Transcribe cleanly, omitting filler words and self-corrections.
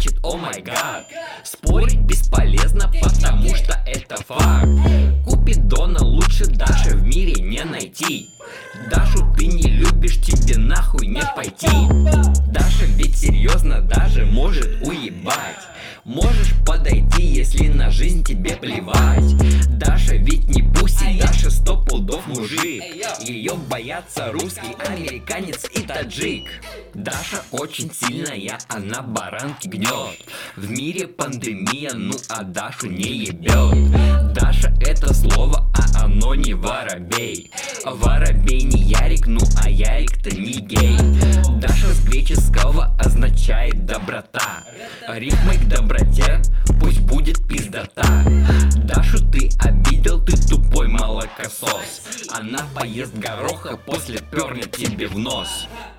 значит о май гад. Спорить бесполезно, потому что это факт. Купидона лучше Даши в мире не найти. Дашу ты не любишь, тебе нахуй не пойти. Даша ведь серьезно даже может уебать. Можешь подойти, если на жизнь тебе плевать. Даша ведь не пуси, Даша 100 пудов мужик. Ее боятся русский, американец и таджик. Даша очень сильная, она баранки гнет. В мире пандемия, ну а Дашу не ебет. Даша это слово, а оно не воробей. Воробей не Ярик, ну а Ярик-то не гей. Даша с греческого означает доброта. Рифмой к доброте пусть будет пиздота. Дашу ты обидел, ты тупой молокосос. Она поест гороха, после пернет тебе в нос.